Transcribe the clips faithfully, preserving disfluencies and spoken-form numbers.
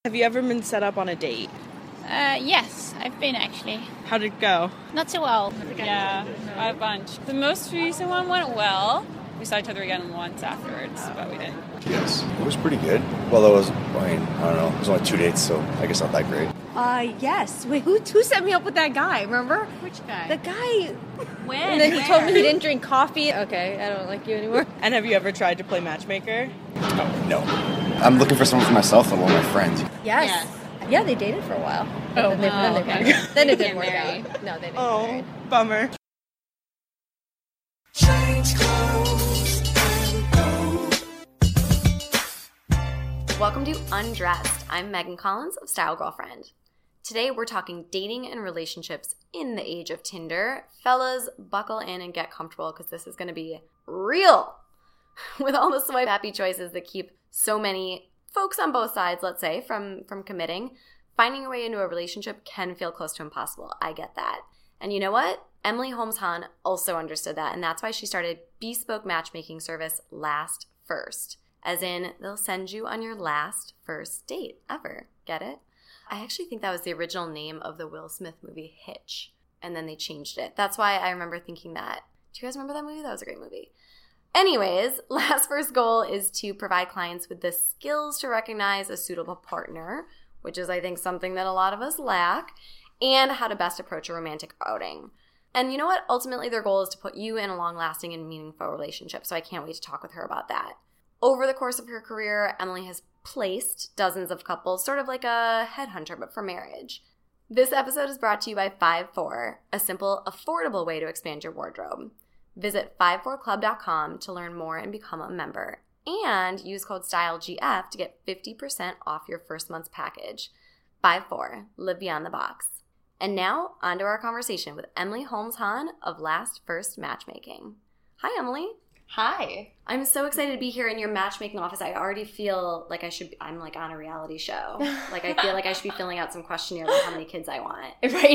Have you ever been set up on a date? Uh, yes, I've been actually. How'd it go? Not so well. Yeah, a bunch. The most recent one went well. We saw each other again once afterwards, but we didn't. Yes, it was pretty good. Well, it was, I mean, I don't know, it was only two dates, so I guess not that great. Uh, yes. Wait, who who set me up with that guy, remember? Which guy? The guy... When? And then he Where? told me he didn't drink coffee. Okay, I don't like you anymore. And have you ever tried to play matchmaker? Oh, no. I'm looking for someone for myself and one of my friends. Yes. Yes. Yeah, they dated for a while. Oh, then they, then, they okay. married. Then it didn't Get work married. out. No, they didn't get Oh, married. bummer. Welcome to Undressed. I'm Megan Collins of Style Girlfriend. Today we're talking dating and relationships in the age of Tinder. Fellas, buckle in and get comfortable because this is going to be real. With all the swipe happy choices that keep so many folks on both sides, let's say, from, from committing, finding your way into a relationship can feel close to impossible. I get that. And you know what? Emily Holmes Hahn also understood that, and that's why she started bespoke matchmaking service Last First. As in, they'll send you on your last first date ever. Get it? I actually think that was the original name of the Will Smith movie Hitch, and then they changed it. That's why I remember thinking that. Do you guys remember that movie? That was a great movie. Anyways, Last First goal is to provide clients with the skills to recognize a suitable partner, which is, I think, something that a lot of us lack, and how to best approach a romantic outing. And you know what? Ultimately, their goal is to put you in a long-lasting and meaningful relationship, so I can't wait to talk with her about that. Over the course of her career, Emily has placed dozens of couples, sort of like a headhunter, but for marriage. This episode is brought to you by five four, a simple, affordable way to expand your wardrobe. Visit five four club dot com to learn more and become a member. And use code STYLEGF to get fifty percent off your first month's package. five four, live beyond the box. And now, on to our conversation with Emily Holmes Hahn of Last First Matchmaking. Hi, Emily. Hi. I'm so excited to be here in your matchmaking office. I already feel like I should be, I'm like on a reality show. Like I feel like I should be filling out some questionnaire like how many kids I want.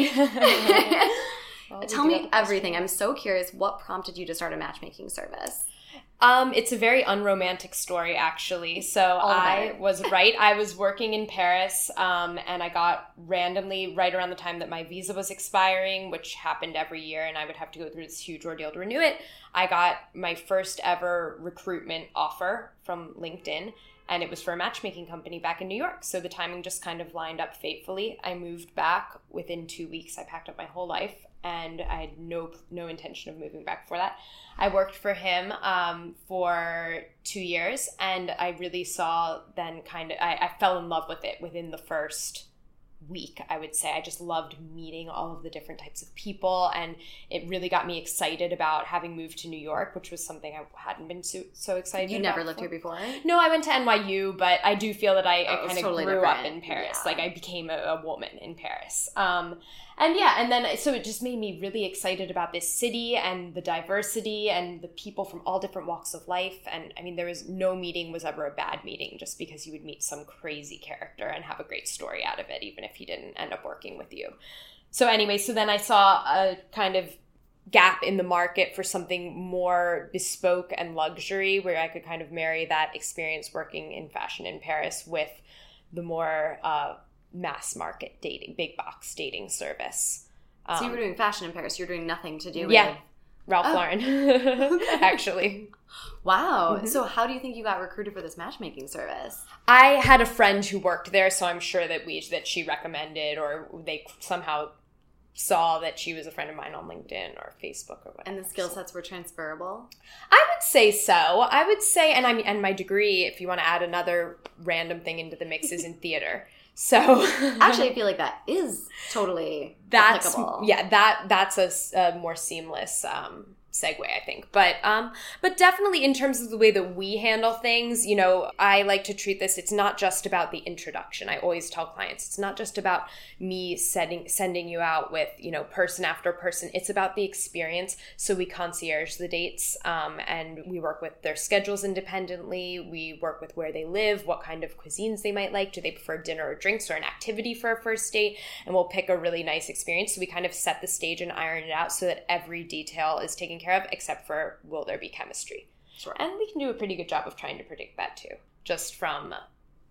Right. Well, Tell me everything. I'm so curious. What prompted you to start a matchmaking service? Um, it's a very unromantic story, actually. So I was right. I was working in Paris, um, and I got randomly right around the time that my visa was expiring, which happened every year, and I would have to go through this huge ordeal to renew it. I got my first ever recruitment offer from LinkedIn, and it was for a matchmaking company back in New York. So the timing just kind of lined up fatefully. I moved back within two weeks. I packed up my whole life, and I had no no intention of moving back before that. I worked for him um, for two years, and I really saw then kind of, I, I fell in love with it within the first week, I would say. I just loved meeting all of the different types of people, and it really got me excited about having moved to New York, which was something I hadn't been so, so excited You about. never before. lived here before? No, I went to N Y U, but I do feel that I, Oh, I kind of totally grew different. up in Paris. Yeah. Like, I became a, a woman in Paris. Um, and yeah, and then, so it just made me really excited about this city and the diversity and the people from all different walks of life. And I mean, there was no meeting was ever a bad meeting, just because you would meet some crazy character and have a great story out of it, even if he didn't end up working with you. So anyway, so then I saw a kind of gap in the market for something more bespoke and luxury, where I could kind of marry that experience working in fashion in Paris with the more uh, mass market dating, big box dating service. Um, So you were doing fashion in Paris. You were doing nothing to do yeah, with... Ralph Oh. Lauren, actually. Wow. Mm-hmm. So how do you think you got recruited for this matchmaking service? I had a friend who worked there, so I'm sure that we that she recommended, or they somehow saw that she was a friend of mine on LinkedIn or Facebook or whatever. And the skill sets were transferable? I would say so. I would say, and I mean, and my degree, if you want to add another random thing into the mix, is in theater. So Actually, I feel like that is totally that's applicable. yeah, that that's a, a more seamless um, segue, I think. But um, but definitely in terms of the way that we handle things, you know, I like to treat this. It's not just about the introduction. I always tell clients it's not just about me setting sending you out with, you know, person after person. It's about the experience. So we concierge the dates, um, and we work with their schedules independently. We work with where they live, what kind of cuisines they might like. Do they prefer dinner or drinks or an activity for a first date? And we'll pick a really nice experience. So we kind of set the stage and iron it out so that every detail is taken care of, except for will there be chemistry. Sure. And we can do a pretty good job of trying to predict that too, just from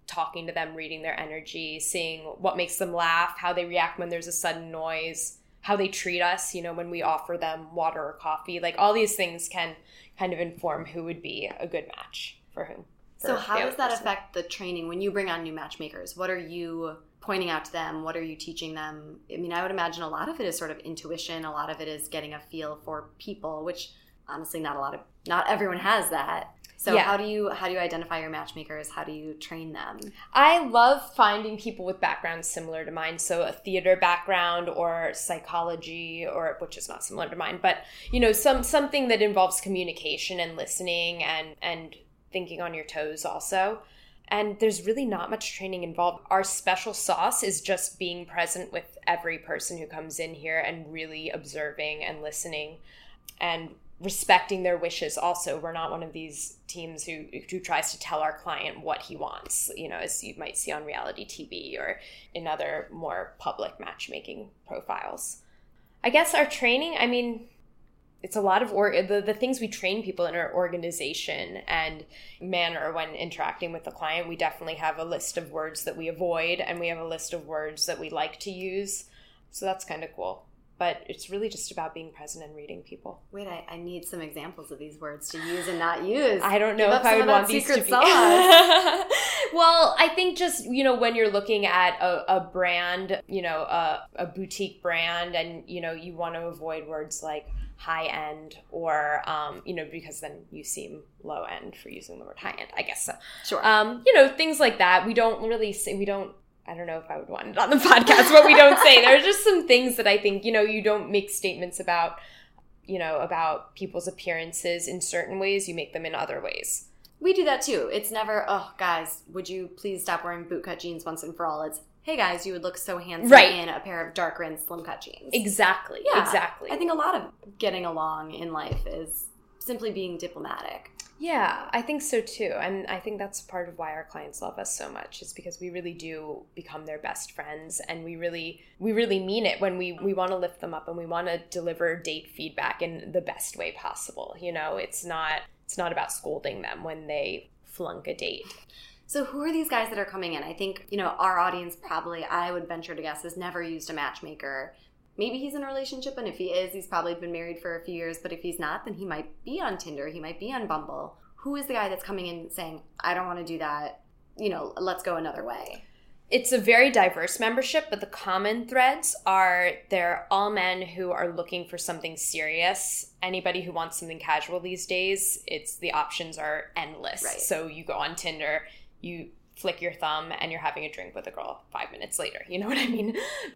talking to them, reading their energy, seeing what makes them laugh, how they react when there's a sudden noise, how they treat us, you know, when we offer them water or coffee. Like all these things can kind of inform who would be a good match for whom. For So how the does that person. affect the training when you bring on new matchmakers? What are you pointing out to them? What are you teaching them? I mean, I would imagine a lot of it is sort of intuition. A lot of it is getting a feel for people, which honestly not a lot of, not everyone has that. So Yeah. how do you how do you identify your matchmakers? How do you train them? I love finding people with backgrounds similar to mine. So a theater background or psychology, or which is not similar to mine, but you know, some something that involves communication and listening and and thinking on your toes also. And there's really not much training involved. Our special sauce is just being present with every person who comes in here and really observing and listening and respecting their wishes also. We're not one of these teams who who tries to tell our client what he wants, you know, as you might see on reality T V or in other more public matchmaking profiles. I guess our training, I mean, it's a lot of or the, the things we train people in our organization and manner when interacting with the client. We definitely have a list of words that we avoid, and we have a list of words that we like to use. So that's kind of cool. But it's really just about being present and reading people. Wait, I, I need some examples of these words to use and not use. I don't know Give if up I some would of that want these to secret be. sauce. Well, I think just, you know, when you're looking at a, a brand, you know, a, a boutique brand, and, you know, you want to avoid words like high end or, um, you know, because then you seem low end for using the word high end, I guess so. Sure. Um, you know, things like that. We don't really say, we don't, I don't know if I would want it on the podcast, but we don't say. There are just some things that I think, you know, you don't make statements about, you know, about people's appearances in certain ways. You make them in other ways. We do that too. It's never, oh, guys, would you please stop wearing bootcut jeans once and for all? It's, hey, guys, you would look so handsome Right. in a pair of dark rim slim cut jeans. Exactly. Yeah. Exactly. I think a lot of getting along in life is simply being diplomatic. Yeah, I think so too. And I think that's part of why our clients love us so much, is because we really do become their best friends, and we really we really mean it when we, we want to lift them up and we want to deliver date feedback in the best way possible. You know, it's not it's not about scolding them when they flunk a date. So who are these guys that are coming in? I think, you know, our audience probably, I would venture to guess, has never used a matchmaker. Maybe he's in a relationship, and if he is, he's probably been married for a few years. But if he's not, then he might be on Tinder. He might be on Bumble. Who is the guy that's coming in saying, I don't want to do that, you know, let's go another way? It's a very diverse membership, but the common threads are they're all men who are looking for something serious. Anybody who wants something casual these days, it's the options are endless. Right. So you go on Tinder, you flick your thumb, and you're having a drink with a girl five minutes later. You know what I mean?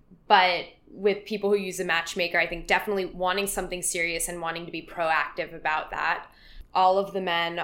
But with people who use a matchmaker, I think definitely wanting something serious and wanting to be proactive about that. All of the men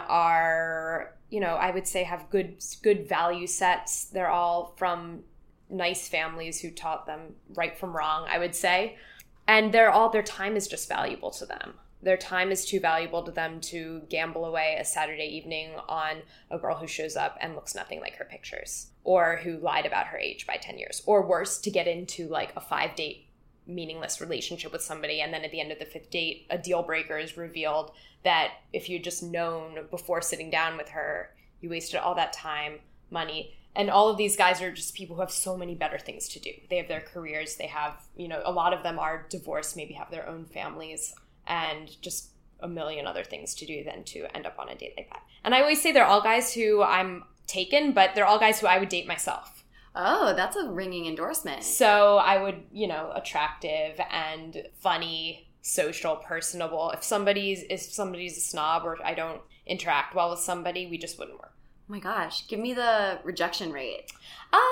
are, you know, I would say have good good value sets. They're all from nice families who taught them right from wrong, I would say. And they're all, their time is just valuable to them. Their time is too valuable to them to gamble away a Saturday evening on a girl who shows up and looks nothing like her pictures, or who lied about her age by ten years, or worse, to get into like a five date meaningless relationship with somebody, and then at the end of the fifth date, a deal breaker is revealed that if you'd just known before sitting down with her, you wasted all that time, money. And all of these guys are just people who have so many better things to do. They have their careers, they have, you know, a lot of them are divorced, maybe have their own families, and just a million other things to do than to end up on a date like that. And I always say they're all guys who I'm taken, but they're all guys who I would date myself. Oh, that's a ringing endorsement. So I would, you know, attractive and funny, social, personable. If somebody's if somebody's a snob or I don't interact well with somebody, we just wouldn't work. Oh my gosh, give me the rejection rate. Um,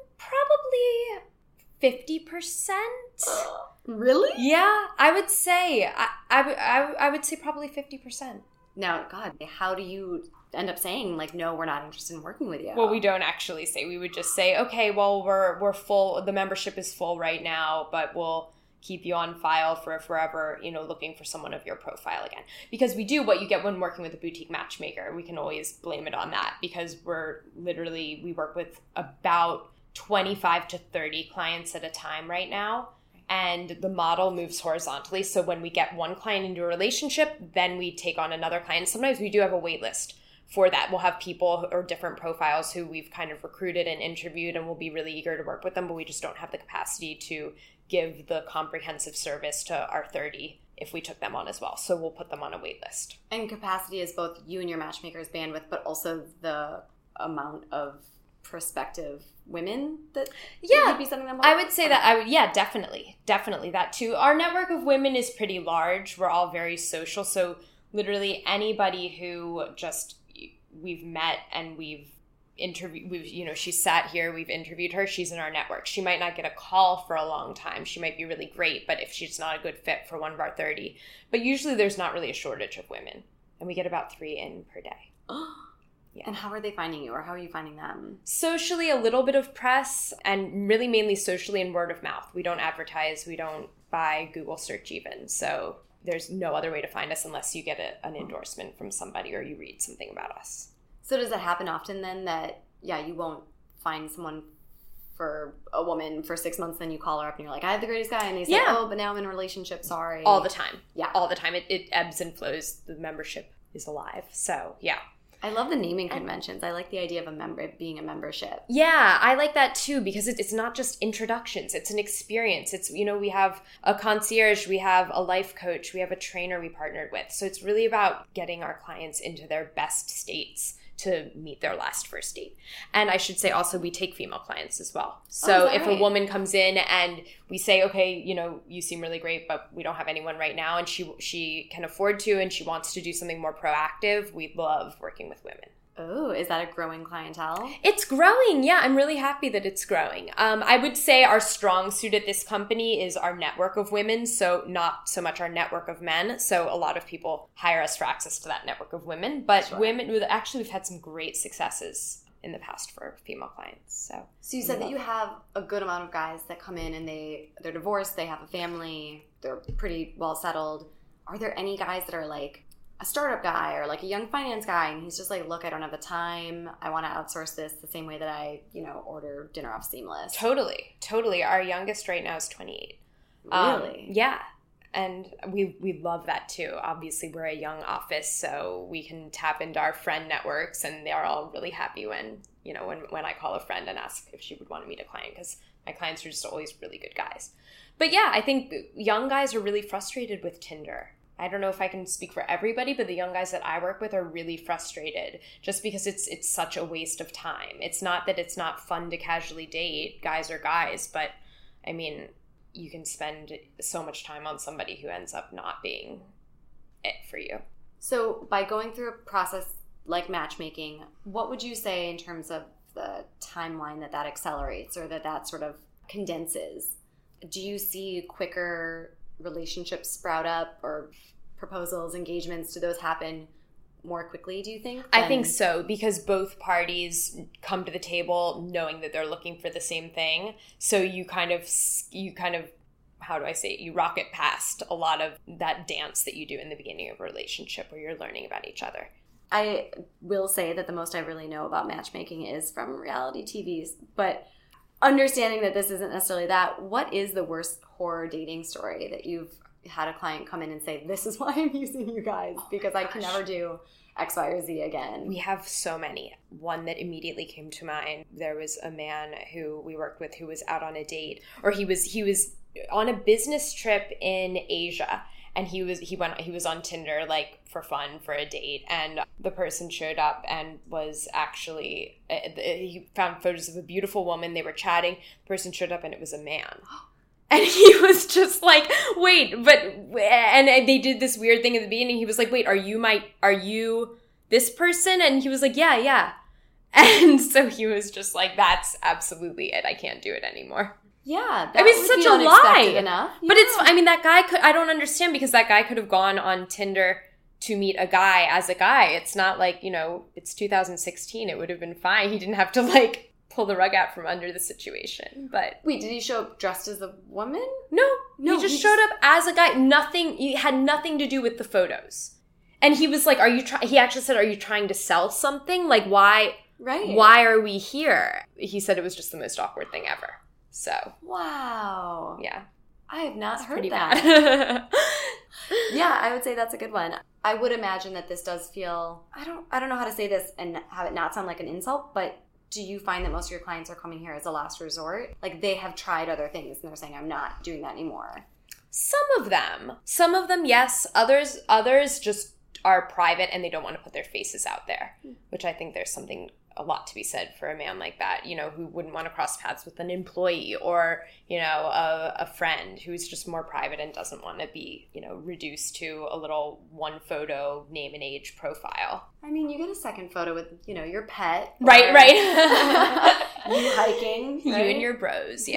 probably fifty percent. Really? Yeah, I would say. I, I, would- I, would- I would say probably fifty percent. Now, God, how do you end up saying, like, no, we're not interested in working with you? Well, we don't actually say. We would just say, okay, well, we're we're full. The membership is full right now, but we'll keep you on file for forever, you know, looking for someone of your profile again. Because we do what you get when working with a boutique matchmaker. We can always blame it on that because we're literally, we work with about twenty-five to thirty clients at a time right now. And the model moves horizontally. So when we get one client into a relationship, then we take on another client. Sometimes we do have a wait list for that. We'll have people or different profiles who we've kind of recruited and interviewed, and we'll be really eager to work with them, but we just don't have the capacity to give the comprehensive service to our thirty if we took them on as well. So we'll put them on a wait list. And capacity is both you and your matchmaker's bandwidth, but also the amount of prospective women that yeah, you could be sending them on? I would say that I would, yeah, definitely. Definitely that too. Our network of women is pretty large. We're all very social. So literally anybody who just we've met and we've interviewed, we've, you know, she sat here, we've interviewed her, she's in our network. She might not get a call for a long time. She might be really great, but if she's not a good fit for one of our thirty. But usually there's not really a shortage of women. And we get about three in per day. Yeah. And how are they finding you, or how are you finding them? Socially, a little bit of press, and really mainly socially and word of mouth. We don't advertise. We don't buy Google search even. So there's no other way to find us unless you get a, an endorsement from somebody or you read something about us. So does that happen often then that, yeah, you won't find someone for a woman for six months, then you call her up and you're like, I have the greatest guy. And they say, yeah. oh, but now I'm in a relationship, sorry. All the time. Yeah. All the time. It, it ebbs and flows. The membership is alive. So, yeah. I love the naming conventions. I like the idea of a member being a membership. Yeah, I like that too, because it's not just introductions. It's an experience. It's, you know, we have a concierge, we have a life coach, we have a trainer we partnered with. So it's really about getting our clients into their best states to meet their last first date. And I should say also we take female clients as well. So oh, if right? a woman comes in and we say, okay, you know, you seem really great, but we don't have anyone right now, and she she can afford to and she wants to do something more proactive, we love working with women. Oh, is that a growing clientele? It's growing. Yeah, I'm really happy that it's growing. Um, I would say our strong suit at this company is our network of women, so not so much our network of men. So a lot of people hire us for access to that network of women. But sure. women, actually, we've had some great successes in the past for female clients. So, so you said that you have a good amount of guys that come in and they, they're divorced, they have a family, they're pretty well settled. Are there any guys that are like a startup guy or like a young finance guy and he's just like, look, I don't have the time, I want to outsource this the same way that I, you know, order dinner off Seamless? Totally, totally. Our youngest right now is twenty-eight. Really? Um, yeah. And we we love that too. Obviously, we're a young office, so we can tap into our friend networks, and they're all really happy when, you know, when, when I call a friend and ask if she would want to meet a client, because my clients are just always really good guys. But yeah, I think young guys are really frustrated with Tinder. I don't know if I can speak for everybody, but the young guys that I work with are really frustrated just because it's it's such a waste of time. It's not that it's not fun to casually date. Guys are guys, but I mean, you can spend so much time on somebody who ends up not being it for you. So by going through a process like matchmaking, what would you say in terms of the timeline that that accelerates or that that sort of condenses? Do you see quicker relationships sprout up, or proposals, engagements, do those happen more quickly, do you think? Than... I think so, because both parties come to the table knowing that they're looking for the same thing. So you kind of, you kind of, how do I say it? You rocket past a lot of that dance that you do in the beginning of a relationship where you're learning about each other. I will say that the most I really know about matchmaking is from reality T Vs, but understanding that this isn't necessarily that, what is the worst horror dating story that you've had a client come in and say, this is why I'm using you guys, because oh I can never do X, Y, or Z again? We have so many. One that immediately came to mind, there was a man who we worked with who was out on a date, or he was he was on a business trip in Asia. And he was he went he was on Tinder like for fun for a date, and the person showed up and was actually uh, he found photos of a beautiful woman. They were chatting. The person showed up and it was a man, and he was just like, wait, but and they did this weird thing at the beginning. He was like, wait, are you my are you this person? And he was like, yeah, yeah. And so he was just like, that's absolutely it. I can't do it anymore. Yeah, that I mean, it's such a lie. Enough. Yeah. But it's, I mean, that guy could, I don't understand, because that guy could have gone on Tinder to meet a guy as a guy. It's not like, you know, it's two thousand sixteen. It would have been fine. He didn't have to, like, pull the rug out from under the situation. But wait, did he show up dressed as a woman? No, no, he just he showed just... up as a guy. Nothing, he had nothing to do with the photos. And he was like, are you trying, he actually said, are you trying to sell something? Like, why, right. why are we here? He said it was just the most awkward thing ever. So. Wow. Yeah. I have not It's heard pretty that. bad. Yeah, I would say that's a good one. I would imagine that this does feel, I don't I don't know how to say this and have it not sound like an insult, but do you find that most of your clients are coming here as a last resort? Like they have tried other things and they're saying, I'm not doing that anymore. Some of them. Some of them, yes. Others others just are private and they don't want to put their faces out there, which I think there's something a lot to be said for a man like that, you know, who wouldn't want to cross paths with an employee or, you know, a, a friend who's just more private and doesn't want to be, you know, reduced to a little one photo name and age profile. I mean, you get a second photo with, you know, your pet. Right, or right. you hiking. You right? and your bros,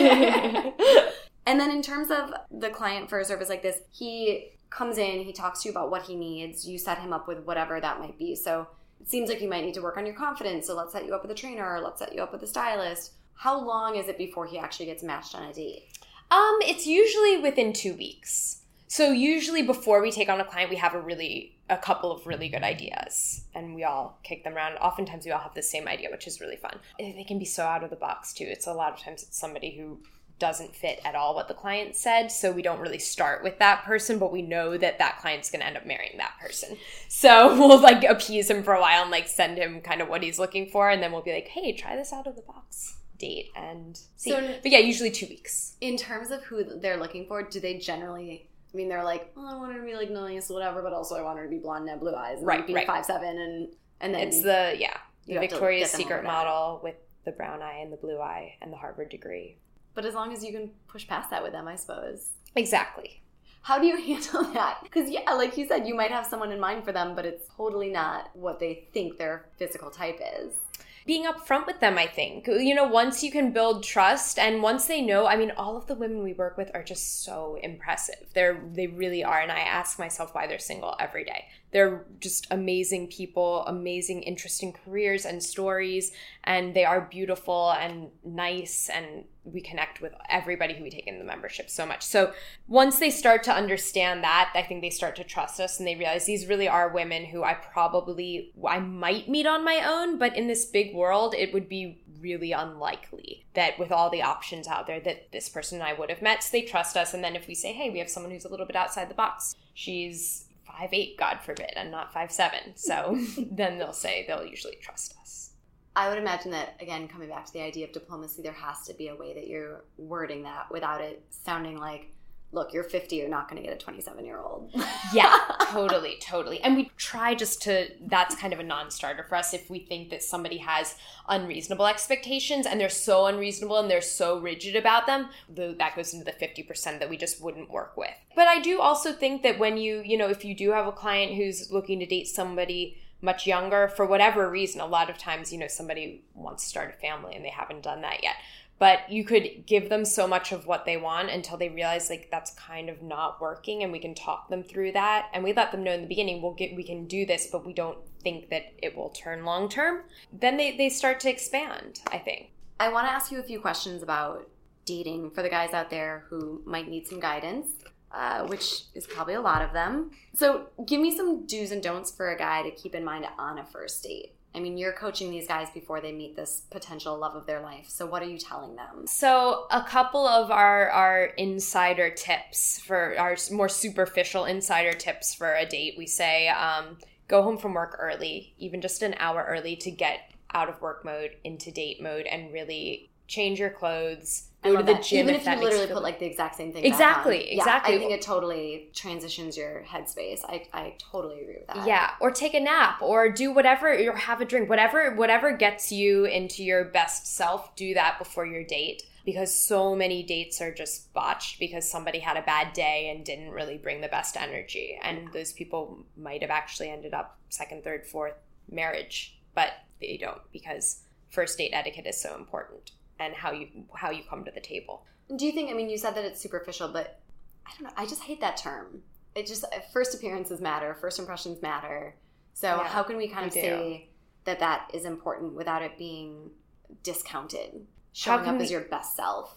yeah. And then in terms of the client for a service like this, he comes in, he talks to you about what he needs. You set him up with whatever that might be. So it seems like you might need to work on your confidence. So let's set you up with a trainer or let's set you up with a stylist. How long is it before he actually gets matched on a date? Um, it's usually within two weeks. So usually before we take on a client, we have a really, a couple of really good ideas and we all kick them around. Oftentimes we all have the same idea, which is really fun. They can be so out of the box too. It's a lot of times it's somebody who doesn't fit at all what the client said. So we don't really start with that person, but we know that that client's going to end up marrying that person. So we'll like appease him for a while and like send him kind of what he's looking for. And then we'll be like, hey, try this out of the box date and see. So, but yeah, usually two weeks. In terms of who they're looking for, do they generally, I mean, they're like, oh, I want her to be like nice, whatever, but also I want her to be blonde and have blue eyes and right, be right. five seven and, and then It's the, yeah, the Victoria's Secret over model with the brown eye and the blue eye and the Harvard degree. But as long as you can push past that with them, I suppose. Exactly. How do you handle that? Because, yeah, like you said, you might have someone in mind for them, but it's totally not what they think their physical type is. Being upfront with them, I think. You know, once you can build trust and once they know, I mean, all of the women we work with are just so impressive. They're, they really are. And I ask myself why they're single every day. They're just amazing people, amazing, interesting careers and stories. And they are beautiful and nice. And we connect with everybody who we take in the membership so much. So once they start to understand that, I think they start to trust us and they realize these really are women who I probably, I might meet on my own, but in this big world, it would be really unlikely that with all the options out there that this person and I would have met. So they trust us. And then if we say, hey, we have someone who's a little bit outside the box, she's five eight, God forbid, and not five seven. So then they'll say they'll usually trust us. I would imagine that, again, coming back to the idea of diplomacy, there has to be a way that you're wording that without it sounding like, look, you're fifty, you're not going to get a twenty-seven-year-old. Yeah, totally, totally. And we try just to, that's kind of a non-starter for us if we think that somebody has unreasonable expectations and they're so unreasonable and they're so rigid about them, that goes into the fifty percent that we just wouldn't work with. But I do also think that when you, you know, if you do have a client who's looking to date somebody much younger, for whatever reason, a lot of times, you know, somebody wants to start a family and they haven't done that yet. But you could give them so much of what they want until they realize like that's kind of not working, and we can talk them through that. And we let them know in the beginning, we'll get, we can do this, but we don't think that it will turn long term. Then they, they start to expand, I think. I want to ask you a few questions about dating for the guys out there who might need some guidance, uh, which is probably a lot of them. So give me some do's and don'ts for a guy to keep in mind on a first date. I mean, you're coaching these guys before they meet this potential love of their life. So what are you telling them? So a couple of our, our insider tips for our more superficial insider tips for a date. We say um, go home from work early, even just an hour early, to get out of work mode into date mode and really change your clothes. Go to the that. gym. Even if, if that you literally you put like the exact same thing exactly, back on. exactly. Yeah, I think it totally transitions your headspace. I, I totally agree with that. Yeah, or take a nap, or do whatever, or have a drink, whatever, whatever gets you into your best self. Do that before your date, because so many dates are just botched because somebody had a bad day and didn't really bring the best energy, and those people might have actually ended up second, third, fourth marriage, but they don't, because first date etiquette is so important. And how you how you come to the table. Do you think, I mean, you said that it's superficial, but I don't know, I just hate that term. It just, first appearances matter, first impressions matter. So yeah, how can we kind of we say that that is important without it being discounted? Showing up we... as your best self.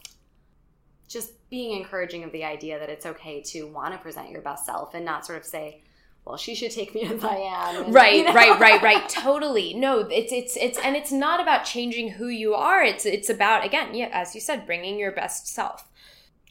Just being encouraging of the idea that it's okay to want to present your best self and not sort of say, well, she should take me as I am. And, right, you know? right, right, right. Totally. No, it's it's it's and it's not about changing who you are. It's it's about, again, yeah, as you said, bringing your best self.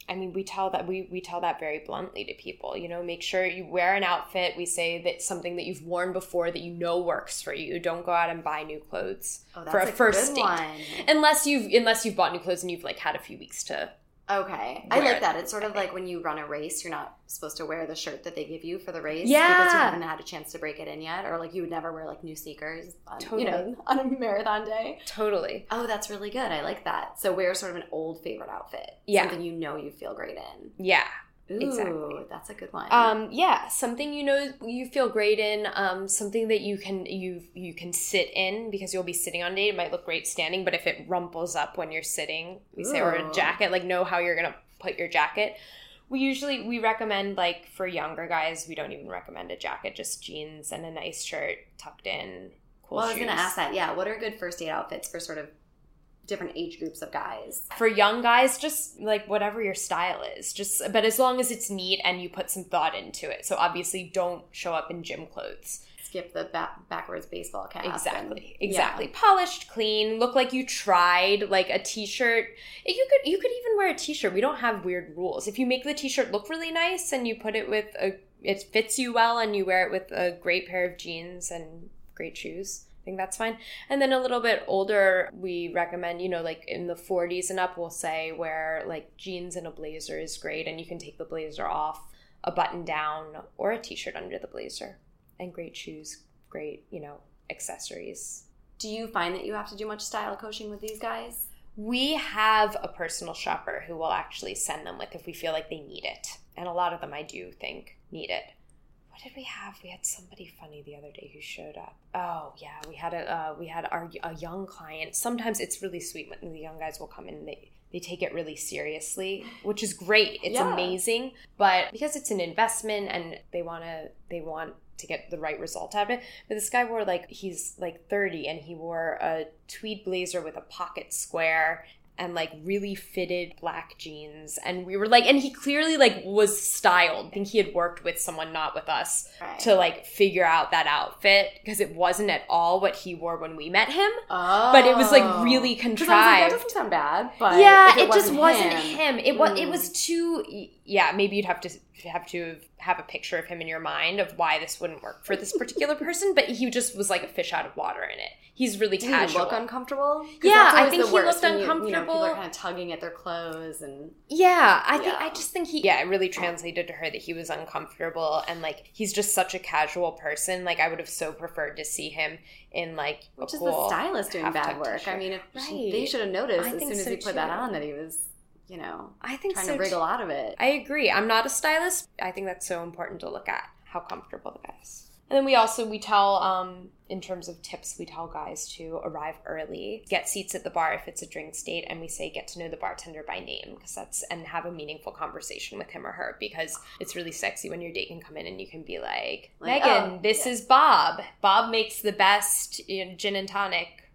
I mean, we tell that we, we tell that very bluntly to people, you know, make sure you wear an outfit. We say that something that you've worn before that you know works for you. Don't go out and buy new clothes Oh, that's for a, a first good date. one. Unless you've unless you've bought new clothes and you've like had a few weeks to Okay. I wear like that. it. It's sort of like when you run a race, you're not supposed to wear the shirt that they give you for the race. Yeah. Because you haven't had a chance to break it in yet. Or like you would never wear like new sneakers on, Totally. you know, on a marathon day. Totally. Oh, that's really good. I like that. So wear sort of an old favorite outfit. Yeah. Something you know you feel great in. Yeah. Ooh, Exactly. that's a good one. Um, yeah, something you know you feel great in, um, something that you can you you can sit in because you'll be sitting on a date. It might look great standing, but if it rumples up when you're sitting, we say, or a Ooh. jacket, like know how you're gonna put your jacket. We usually we recommend like for younger guys, we don't even recommend a jacket, just jeans and a nice shirt tucked in. Cool well, I was shoes. going to ask that. Yeah. What are good first date outfits for sort of different age groups of guys? For young guys, just like whatever your style is, just but as long as it's neat and you put some thought into it. So obviously, don't show up in gym clothes. Skip the back, backwards baseball cap. Exactly. and- Exactly. yeah. Polished, clean, look like you tried, like a t-shirt. You could you could even wear a t-shirt. We don't have weird rules. If you make the t-shirt look really nice and you put it with a it fits you well and you wear it with a great pair of jeans and great shoes, I think that's fine. And then a little bit older, we recommend, you know, like in the forties and up, we'll say wear like jeans and a blazer is great, and you can take the blazer off, a button down, or a t-shirt under the blazer. And great shoes, great, you know, accessories. Do you find that you have to do much style coaching with these guys? We have a personal shopper who will actually send them with if we feel like they need it. And a lot of them I do think need it. What did we have? We had somebody funny the other day who showed up. Oh, yeah, we had a uh, we had our a young client. Sometimes it's really sweet when the young guys will come in and they They take it really seriously, which is great. It's Yeah. amazing. But because it's an investment and they want to they want to get the right result out of it. But this guy wore like, he's like thirty and he wore a tweed blazer with a pocket square and like really fitted black jeans. And we were like, and he clearly like was styled. I think he had worked with someone, not with us, Right. to like figure out that outfit because it wasn't at all what he wore when we met him. Oh. But it was like really 'Cause I was contrived. like, that doesn't sound bad. But yeah, if it, it, just wasn't him. him. It was it Mm. was too. Yeah, maybe you'd have to have to have a picture of him in your mind of why this wouldn't work for this particular person. But he just was like a fish out of water in it. He's really Did casual. he look uncomfortable? 'Cause Yeah, that's I always think the he worst looked when you- You know, uncomfortable. people are kind of tugging at their clothes and Yeah, I think Yeah. I just think he yeah, it really translated to her that he was uncomfortable and like he's just such a casual person. Like I would have so preferred to see him in like a which is cool the stylist doing bad half-tuck work. t-shirt. I mean, if Right. they should have noticed I as think soon as so he put that too. on that he was, you know, I think trying so to wriggle too. out of it. I agree. I'm not a stylist. I think that's so important to look at how comfortable the guy is. And then we also, we tell, um, in terms of tips, we tell guys to arrive early, get seats at the bar if it's a drinks date, and we say get to know the bartender by name because that's, and have a meaningful conversation with him or her because it's really sexy when your date can come in and you can be like, Like, Megan, oh, this yeah. is Bob. Bob makes the best, you know, gin and tonic,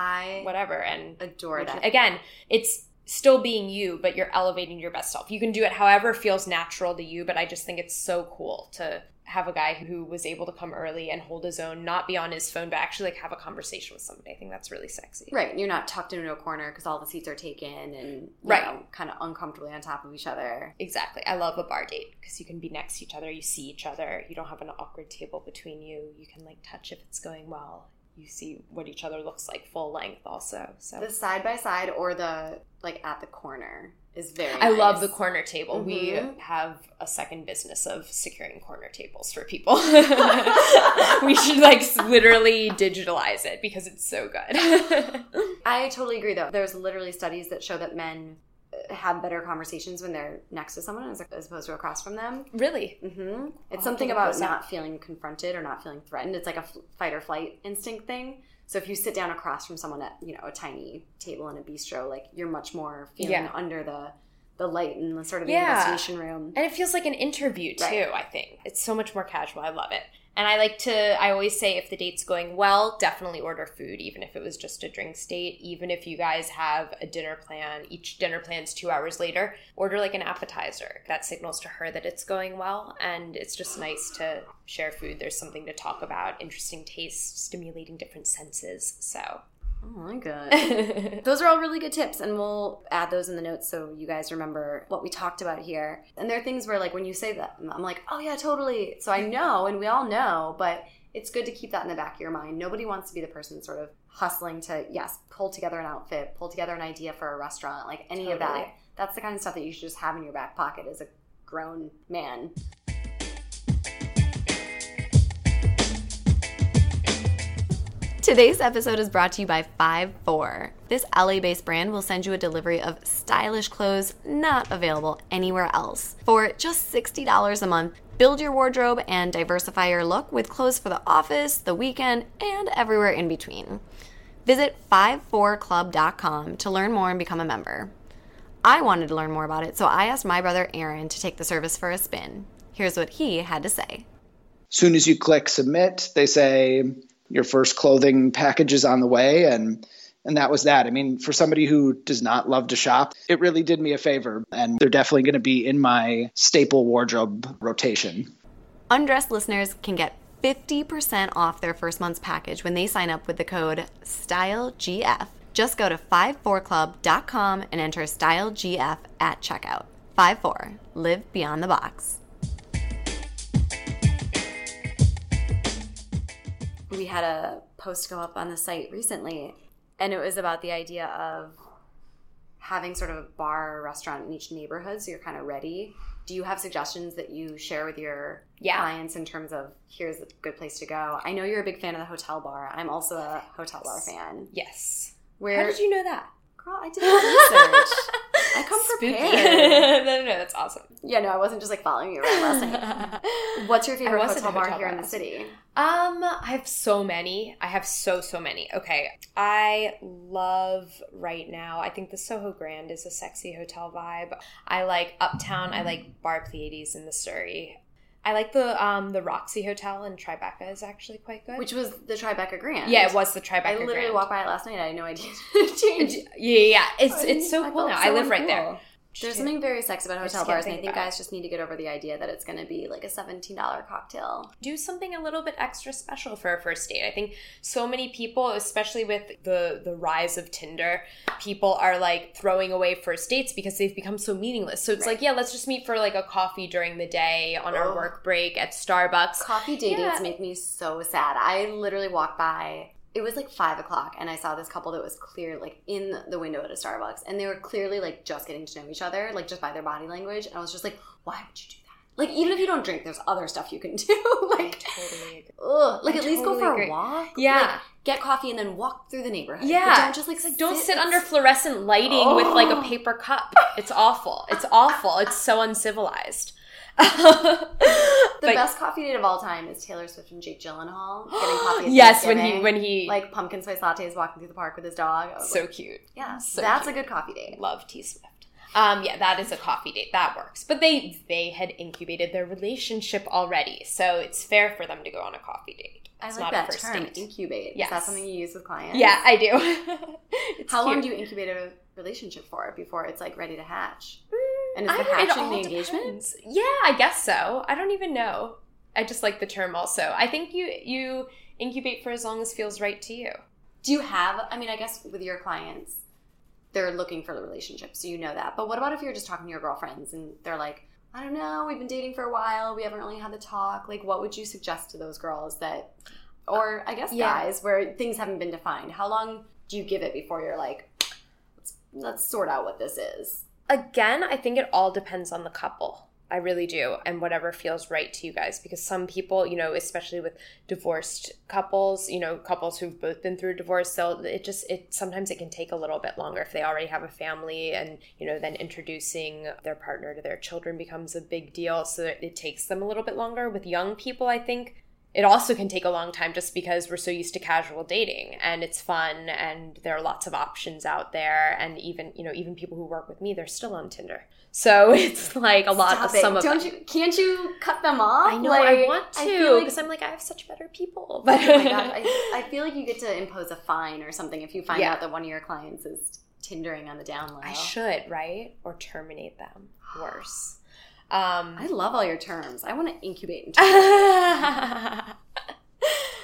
I whatever. And adore that. again, it's still being you, but you're elevating your best self. You can do it however feels natural to you, but I just think it's so cool to have a guy who was able to come early and hold his own, not be on his phone, but actually like have a conversation with somebody. I think that's really sexy. Right, and you're not tucked into a corner because all the seats are taken and you Right. know, kind of uncomfortably on top of each other. Exactly. I love a bar date because you can be next to each other. You see each other. You don't have an awkward table between you. You can like touch if it's going well. You see what each other looks like full length also. So The side by side or the like at the corner is very. I love nice. the corner table. We Mhm. have a second business of securing corner tables for people. We should like literally digitalize it because it's so good. I totally agree, though. There's literally studies that show that men have better conversations when they're next to someone as, as opposed to across from them. Really? Mm-hmm. It's I'll something have to look about this up. not feeling confronted or not feeling threatened. It's like a f- fight or flight instinct thing. So if you sit down across from someone at, you know, a tiny table in a bistro, like you're much more feeling Yeah. under the the light in the sort of the Yeah. investigation room. And it feels like an interview too, Right. I think. It's so much more casual. I love it. And I like to, I always say if the date's going well, definitely order food, even if it was just a drinks date. Even if you guys have a dinner plan, each dinner plan's two hours later, order like an appetizer. That signals to her that it's going well. And it's just nice to share food. There's something to talk about, interesting tastes, stimulating different senses. So Oh my God. Those are all really good tips, and we'll add those in the notes so you guys remember what we talked about here. And there are things where, like, when you say that, I'm like, oh yeah, totally. So I know, and we all know, but it's good to keep that in the back of your mind. Nobody wants to be the person sort of hustling to, yes, pull together an outfit, pull together an idea for a restaurant, like any totally. of that. That's the kind of stuff that you should just have in your back pocket as a grown man. Today's episode is brought to you by five four. This L A-based brand will send you a delivery of stylish clothes not available anywhere else. For just sixty dollars a month, build your wardrobe and diversify your look with clothes for the office, the weekend, and everywhere in between. Visit five four club dot com to learn more and become a member. I wanted to learn more about it, so I asked my brother Aaron to take the service for a spin. Here's what he had to say. Soon as you click submit, they say your first clothing package is on the way, and and that was that. I mean, for somebody who does not love to shop, it really did me a favor, and they're definitely going to be in my staple wardrobe rotation. Undressed listeners can get fifty percent off their first month's package when they sign up with the code StyleGF. Just go to five four club dot com and enter StyleGF at checkout. five four. Live beyond the box. We had a post go up on the site recently, and it was about the idea of having sort of a bar or restaurant in each neighborhood so you're kind of ready. Do you have suggestions that you share with your yeah. clients in terms of here's a good place to go? I know you're a big fan of the hotel bar. I'm also a hotel bar fan. Yes. Where, How did you know that? Girl, I did research. I come prepared. no, no, no, that's awesome. Yeah, no, I wasn't just like following you around last night. What's your favorite hotel bar hotel here bar. in the city? Um, I have so many. I have so, so many. Okay. I love right now, I think the Soho Grand is a sexy hotel vibe. I like Uptown. I like Bar Pleiades in the Surrey. I like the um the Roxy Hotel in Tribeca is actually quite good. Which was the Tribeca Grand. Yeah, it was the Tribeca Grand. I literally Grand. walked by it last night. I had no idea it changed. Yeah, yeah. It's I, it's so I cool now. So I live uncool. right there. There's something very sexy about hotel bars, and I think about. guys just need to get over the idea that it's going to be like a seventeen dollars cocktail. Do something a little bit extra special for a first date. I think so many people, especially with the, the rise of Tinder, people are like throwing away first dates because they've become so meaningless. So it's right. like, yeah, let's just meet for like a coffee during the day on oh. our work break at Starbucks. Coffee date yeah. dates make me so sad. I literally walked by... It was like five o'clock, and I saw this couple that was clear, like, in the window at a Starbucks. And they were clearly, like, just getting to know each other, like, just by their body language. And I was just like, why would you do that? Like, even if you don't drink, there's other stuff you can do. like, I totally agree. Ugh. Like, I at least totally go for agree. a walk. Yeah. Like, get coffee and then walk through the neighborhood. Yeah. But don't just, like, like sit. Don't sit under fluorescent lighting oh. with, like, a paper cup. It's awful. It's awful. It's so uncivilized. the but, best coffee date of all time is Taylor Swift and Jake Gyllenhaal getting coffee at yes, when he when he like pumpkin spice lattes walking through the park with his dog. So like, cute. Yeah, so that's cute. a good coffee date. Love T Swift. Um, yeah, that is a coffee date. That works. But they they had incubated their relationship already, so it's fair for them to go on a coffee date. I it's like not that a first term, date. incubate. Yes. Is that something you use with clients? Yeah, I do. How cute. long do you incubate a relationship for before it's like ready to hatch? Mm, and is the I, hatching the engagement? Depends. Yeah, I guess so. I don't even know. I just like the term also. I think you you incubate for as long as feels right to you. Do you have, I mean, I guess with your clients, they're looking for the relationship, so you know that. But what about if you're just talking to your girlfriends and they're like, I don't know, we've been dating for a while, we haven't really had the talk. Like, what would you suggest to those girls that, or I guess yeah. guys, where things haven't been defined? How long do you give it before you're like, let's, let's sort out what this is? Again, I think it all depends on the couple. I really do. And whatever feels right to you guys. Because some people, you know, especially with divorced couples, you know, couples who've both been through divorce, they'll, it just, it sometimes it can take a little bit longer if they already have a family, and, you know, then introducing their partner to their children becomes a big deal. So it, it takes them a little bit longer. With young people, I think it also can take a long time just because we're so used to casual dating and it's fun and there are lots of options out there. And even, you know, even people who work with me, they're still on Tinder. So it's like a lot Stop of it. some of Don't them. you, can't you cut them off? I know, like, I want to, because like, I'm like, I have such better people. But oh my God, I, I feel like you get to impose a fine or something if you find yeah. out that one of your clients is Tindering on the down low. I should, right? Or terminate them. Worse. Um, I love all your terms. I want to incubate in terms. I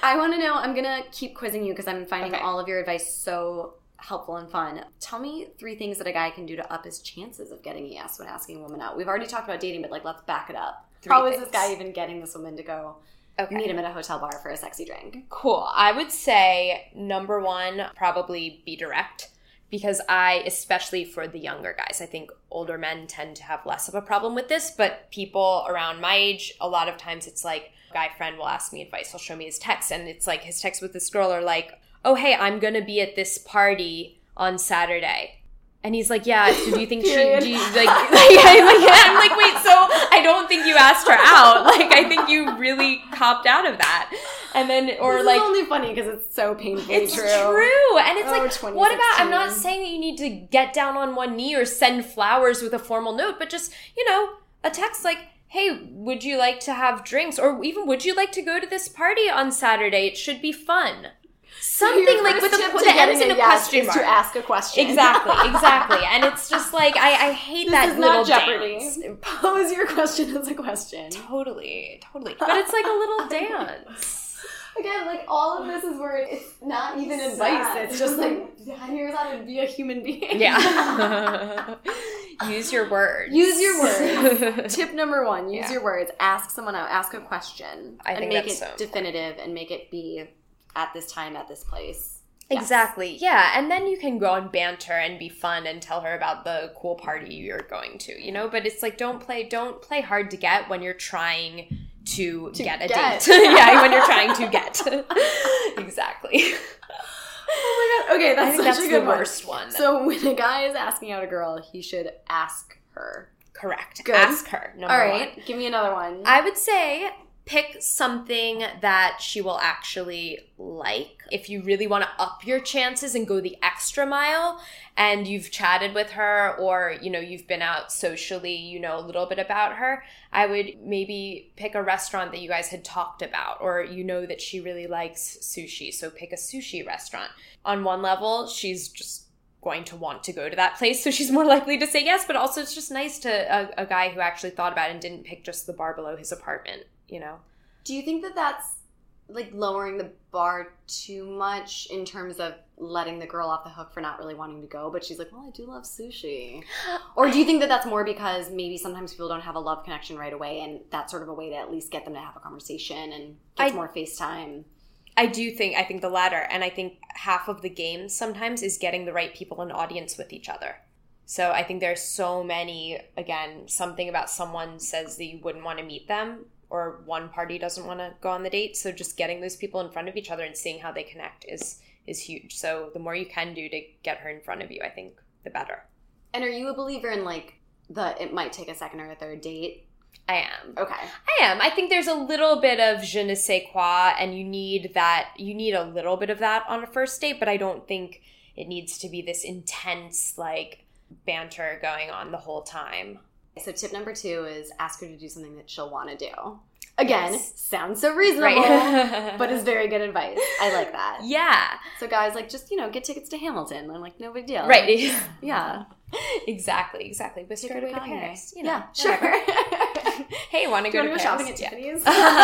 I want to know, I'm going to keep quizzing you because I'm finding Okay. all of your advice so helpful and fun. Tell me three things that a guy can do to up his chances of getting a yes when asking a woman out. We've already talked about dating, but like, let's back it up. Three How is things. this guy even getting this woman to go Okay. meet him at a hotel bar for a sexy drink? Cool. I would say number one, probably be direct. Because I, especially for the younger guys, I think older men tend to have less of a problem with this, but people around my age, a lot of times it's like, a guy friend will ask me advice, he'll show me his texts, and it's like his texts with this girl are like, oh, hey, I'm going to be at this party on Saturday. And he's like, yeah, so do you think she, do you, like, like, I'm like, I'm like, wait, so I don't think you asked her out. Like, I think you really copped out of that. And then, or this like. It's only funny because it's so painfully It's true. true. And it's Oh, like, what about, I'm not twenty sixteen. saying that you need to get down on one knee or send flowers with a formal note, but just, you know, a text like, hey, would you like to have drinks? Or even, would you like to go to this party on Saturday? It should be fun. Something Your like with first a, tip with to the ends getting in a yes question is mark. to ask a question. Exactly, exactly. And it's just like, I, I hate This that is little not Jeopardy. dance. Pose your question as a question. Totally, totally. But it's like a little dance. Again, like all of this is where it's not even advice. It's just like, here's how to be a human being. Yeah. Use your words. Use your words. Tip number one, use Yeah. your words. Ask someone out. Ask a question. I and think make that's it so important. definitive and make it be at this time, at this place. Yes. Exactly. Yeah. And then you can go and banter and be fun and tell her about the cool party you're going to, you know? But it's like, don't play, don't play hard to get when you're trying to, To get a get. date. Yeah. When you're trying to get. Exactly. Oh my god. Okay, that's I think such that's a good the one. worst one. So when a guy is asking out a girl, he should ask her. Correct. Good. Ask her. Number All right, one. give me another one. I would say pick something that she will actually like. If you really want to up your chances and go the extra mile and you've chatted with her or, you know, you've been out socially, you know a little bit about her, I would maybe pick a restaurant that you guys had talked about or you know that she really likes sushi. So pick a sushi restaurant. On one level, she's just going to want to go to that place, so she's more likely to say yes, but also it's just nice to a, a guy who actually thought about it and didn't pick just the bar below his apartment. You know, Do you think that that's like lowering the bar too much in terms of letting the girl off the hook for not really wanting to go, but she's like, well, I do love sushi? Or do you think that that's more because maybe sometimes people don't have a love connection right away and that's sort of a way to at least get them to have a conversation and get I- more FaceTime? I do think, I think the latter. And I think half of the game sometimes is getting the right people in audience with each other. So I think there's so many, again, something about someone says that you wouldn't want to meet them or one party doesn't want to go on the date. So just getting those people in front of each other and seeing how they connect is is huge. So the more you can do to get her in front of you, I think the better. And are you a believer in like the it might take a second or a third date? I am. Okay. I am. I think there's a little bit of je ne sais quoi, and you need that, you need a little bit of that on a first date, but I don't think it needs to be this intense, like, banter going on the whole time. So tip number two is ask her to do something that she'll want to do. Again, Yes. sounds so reasonable, Right. but is very good advice. I like that. Yeah. So guys, like, just, you know, get tickets to Hamilton. I'm like, no big deal. Right. Yeah. Exactly, exactly. Whisk her Take her away to to Kanye. Paris. You know, Yeah, sure. whatever. Hey, want to Do go you to want to go Paris? shopping at Tiffany's?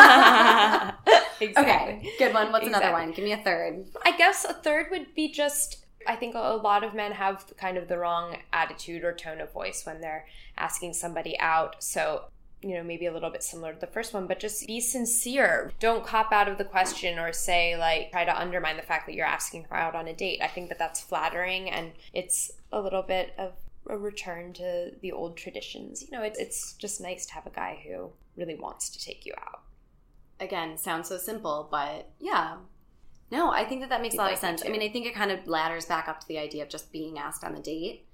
Yeah. Exactly. Okay, good one. What's another Exactly. one? Give me a third. I guess a third would be just, I think a lot of men have kind of the wrong attitude or tone of voice when they're asking somebody out. So, you know, maybe a little bit similar to the first one, but just be sincere. Don't cop out of the question or say, like, try to undermine the fact that you're asking her out on a date. I think that that's flattering and it's a little bit of a return to the old traditions. You know, it's, it's just nice to have a guy who really wants to take you out. Again, sounds so simple, but yeah. No, I think that that makes a lot of Like me sense. I too. mean, I think it kind of ladders back up to the idea of just being asked on the date,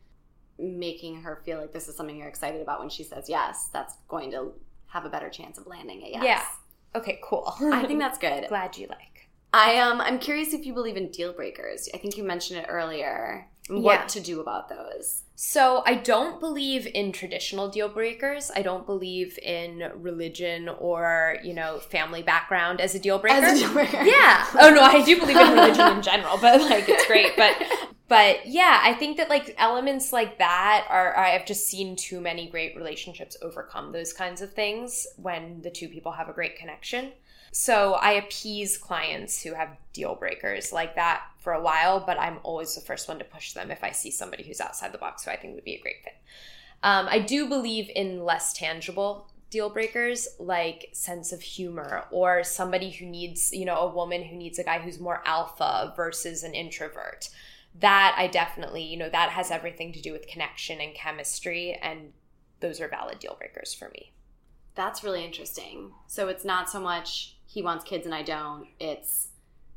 making her feel like this is something you're excited about when she says yes. That's going to have a better chance of landing a yes. Yeah. Okay, cool. I think that's good. Glad you like. I um, I'm curious if you believe in deal breakers. I think you mentioned it earlier. What Yeah. to do about those? So I don't believe in traditional deal breakers. I don't believe in religion or, you know, family background as a deal breaker. As a deal breaker. Yeah. Oh no, I do believe in religion in general, but like it's great. But but yeah, I think that like elements like that are, I've just seen too many great relationships overcome those kinds of things when the two people have a great connection. So I appease clients who have deal breakers like that for a while, but I'm always the first one to push them if I see somebody who's outside the box who I think would be a great fit. Um, I do believe in less tangible deal breakers, like sense of humor, or somebody who needs, you know, a woman who needs a guy who's more alpha versus an introvert. That I definitely, you know, that has everything to do with connection and chemistry, and those are valid deal breakers for me. That's really interesting. So it's not so much he wants kids and I don't. It's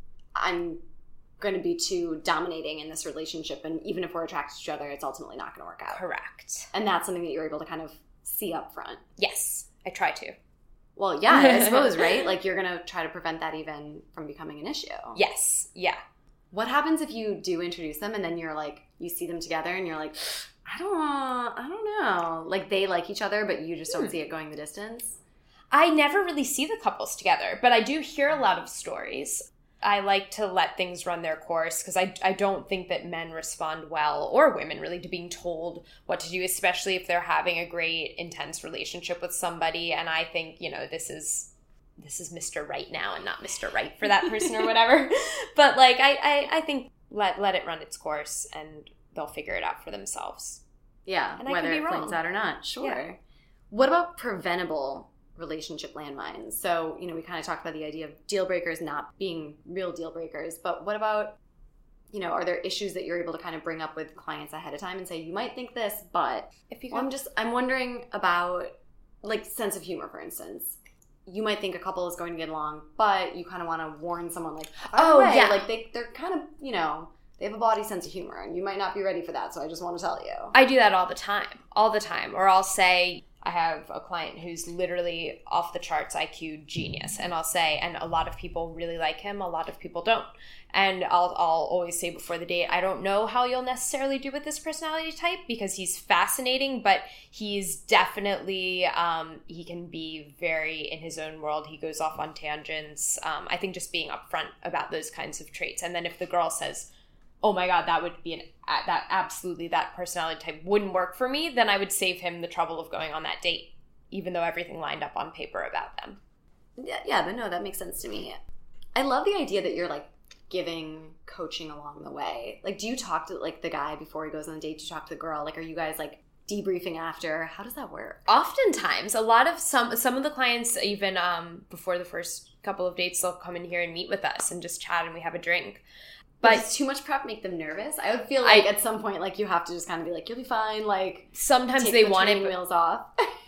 I'm going to be too dominating in this relationship, and even if we're attracted to each other, it's ultimately not going to work out. Correct. And that's something that you're able to kind of see up front. Yes, I try to. Well, yeah, I suppose, right? Like you're going to try to prevent that even from becoming an issue. Yes, yeah. What happens if you do introduce them and then you're like, you see them together and you're like, I don't know, I don't know. Like they like each other, but you just don't hmm. see it going the distance? I never really see the couples together, but I do hear a lot of stories. I like to let things run their course because I, I don't think that men respond well, or women really, to being told what to do, especially if they're having a great, intense relationship with somebody. And I think, you know, this is this is Mister Right now and not Mister Right for that person or whatever. But like, I, I, I think let let it run its course and they'll figure it out for themselves. Yeah, and whether it wrong. flames out or not. Sure. Yeah. What about preventable relationship landmines? So, you know, we kind of talked about the idea of deal breakers not being real deal breakers, but what about, you know, are there issues that you're able to kind of bring up with clients ahead of time and say, you might think this, but if you well, I'm just, I'm wondering about like sense of humor, for instance. You might think a couple is going to get along, but you kind of want to warn someone like, oh, way, yeah, like they, they're kind of, you know, they have a body sense of humor and you might not be ready for that. So I just want to tell you. I do that all the time, all the time. Or I'll say, I have a client who's literally off the charts I Q genius. And I'll say, and a lot of people really like him, a lot of people don't. And I'll, I'll always say before the date, I don't know how you'll necessarily do with this personality type because he's fascinating, but he's definitely, um, he can be very in his own world. He goes off on tangents. Um, I think just being upfront about those kinds of traits. And then if the girl says, oh my God, that would be an, that absolutely, that personality type wouldn't work for me, then I would save him the trouble of going on that date, even though everything lined up on paper about them. Yeah, yeah, but no, that makes sense to me. I love the idea that you're like giving coaching along the way. Like, do you talk to like the guy before he goes on the date? Do you talk to the girl? Like, are you guys like debriefing after? How does that work? Oftentimes, a lot of some some of the clients, even um, before the first couple of dates, they'll come in here and meet with us and just chat and we have a drink. But does too much prep make them nervous? I would feel like I, at some point, like you have to just kind of be like, "You'll be fine." Like sometimes take they the want it, wheels off.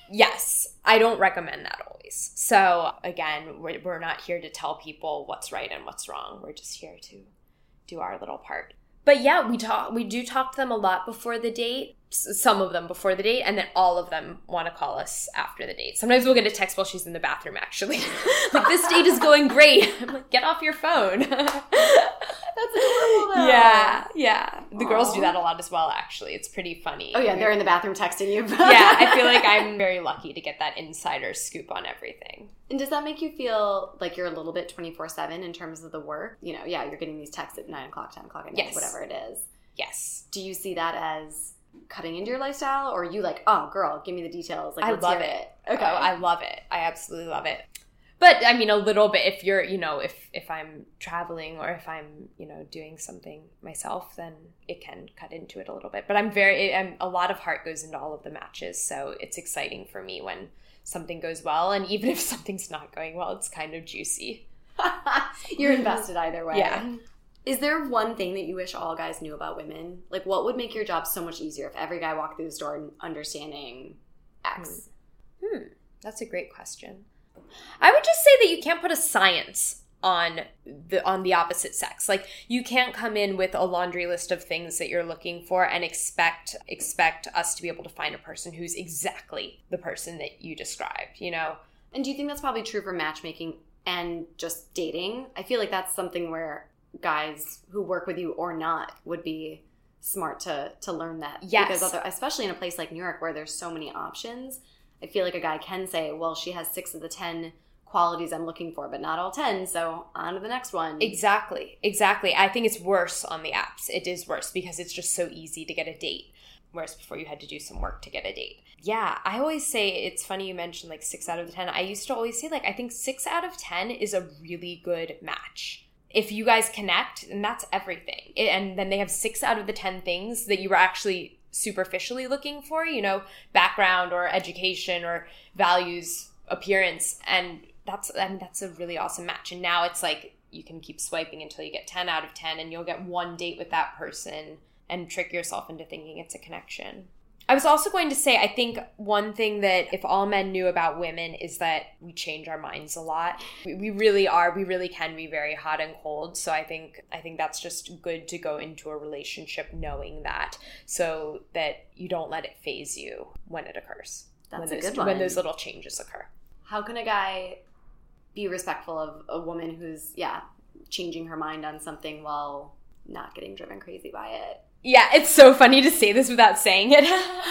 Yes, I don't recommend that always. So again, we're we're not here to tell people what's right and what's wrong. We're just here to do our little part. But yeah, we talk. We do talk to them a lot before the date. Some of them before the date, and then all of them want to call us after the date. Sometimes we'll get a text while she's in the bathroom, actually. Like, this date is going great. I'm like, get off your phone. That's adorable, though. Yeah, yeah. The Aww. Girls do that a lot as well, actually. It's pretty funny. Oh, yeah, they're in the bathroom texting you. Yeah, I feel like I'm very lucky to get that insider scoop on everything. And does that make you feel like you're a little bit twenty-four seven in terms of the work? You know, yeah, you're getting these texts at nine o'clock, ten o'clock at night, yes. whatever it is. Yes. Do you see that as cutting into your lifestyle, or are you like, oh, girl, give me the details? Like, I let's love hear it. it. Okay. Oh, I love it. I absolutely love it. But I mean, a little bit, if you're, you know, if, if I'm traveling or if I'm, you know, doing something myself, then it can cut into it a little bit. But I'm very, I'm, a lot of heart goes into all of the matches. So it's exciting for me when something goes well. And even if something's not going well, it's kind of juicy. You're invested either way. Yeah. Is there one thing that you wish all guys knew about women? Like, what would make your job so much easier if every guy walked through the store understanding X? Hmm. hmm. That's a great question. I would just say that you can't put a science on the on the opposite sex. Like, you can't come in with a laundry list of things that you're looking for and expect expect us to be able to find a person who's exactly the person that you described, you know? And do you think that's probably true for matchmaking and just dating? I feel like that's something where guys who work with you or not would be smart to to learn that. Yes. Because other, especially in a place like New York where there's so many options, I feel like a guy can say, well, she has six of the ten qualities I'm looking for, but not all ten, so on to the next one. Exactly. Exactly. I think it's worse on the apps. It is worse because it's just so easy to get a date. whereas before you had to do some work to get a date. Yeah, I always say, it's funny you mentioned like six out of ten. I used to always say like, I think six out of ten is a really good match. If you guys connect, and that's everything. It, and then they have six out of the ten things that you were actually superficially looking for, you know, background or education or values, appearance. And that's, I mean, that's a really awesome match. And now it's like, you can keep swiping until you get ten out of ten and you'll get one date with that person and trick yourself into thinking it's a connection. I was also going to say, I think one thing that if all men knew about women is that we change our minds a lot. We, we really are. We really can be very hot and cold. So I think I think that's just good to go into a relationship knowing that, so that you don't let it phase you when it occurs. That's when a those, good one. When those little changes occur. How can a guy be respectful of a woman who's, yeah, changing her mind on something while not getting driven crazy by it? Yeah, it's so funny to say this without saying it.